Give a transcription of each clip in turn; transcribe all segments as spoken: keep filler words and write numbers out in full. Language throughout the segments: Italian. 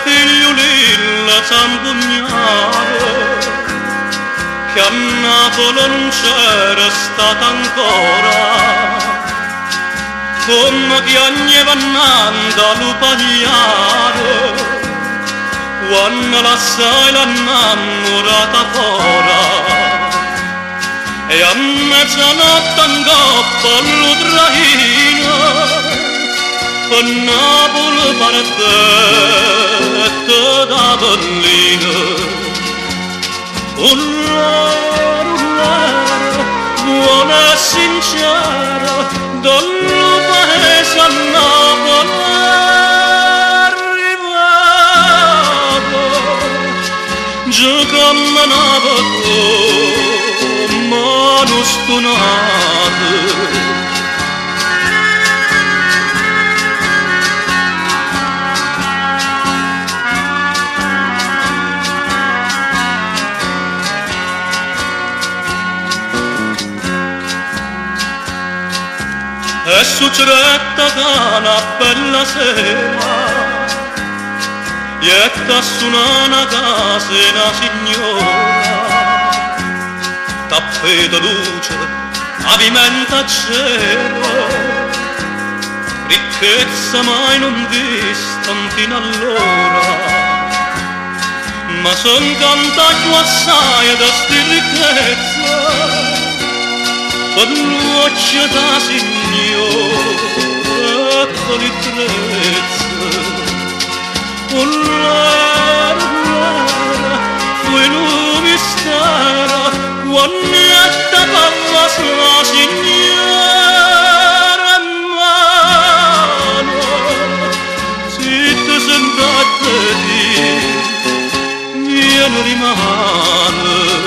figliolilla zampugnare, che a Napoli non c'era stata ancora, come che agneva nanda lo pagliare, quando l'assai l'annamorata fora, e a mezzanotte angoppa lo traina, per Napoli partette da Berlino. Urlare, urlare, buona e sincera, dal paese a Napoli arrivato, giocammo a Napoli, mano stonate. E succedetta una bella sera, e t'assuna una casa una signora, tappeto luce, pavimento c'era, ricchezza mai non vista fino allora, ma son cantato assai da sti ricchezza, per l'occhio da signore con il trezzo. Urlare, urlare, quel mistero, quando è da papà la signora mano, se ti sentate di, viene rimane.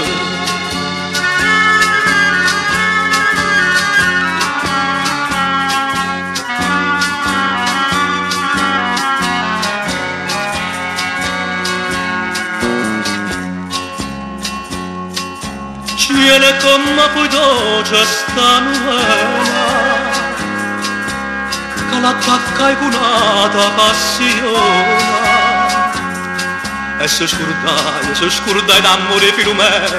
Viene come poi dolce sta novella, che l'attacca e cunata passiona, e se scordai, se scordai d'amore Filomena,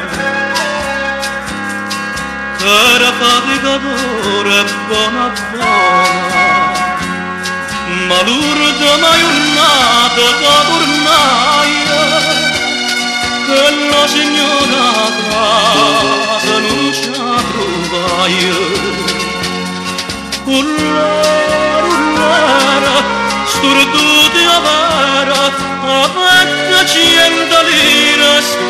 che era faticatore buona buona, ma l'urda mai giornata da tornaia, che la signora casa non ci trovai. Urlare, urlare, storduti a vera, a vecchia cento lire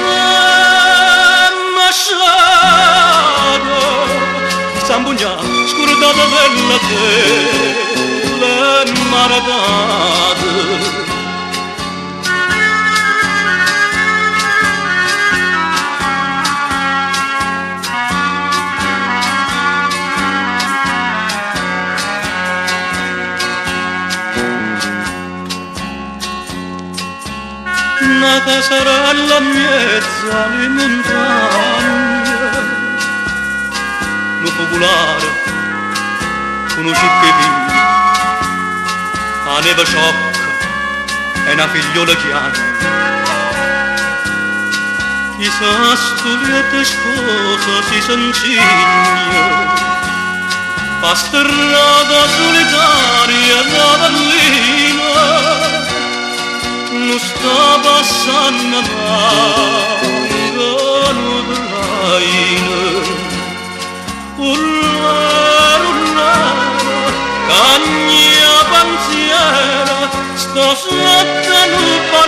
smasciata, s'ambugna, scordata bella te, le maradate. Una caserella in mezzo alle montagne, un popolare, uno cicchevino, a neve sciocca e una figliola chiara. Chissà studiata sposa si s'ancigna, pa strada solitaria da Berlino, non sta passando mai con traino. Urlare, urlare, cagna panziera, sto sotto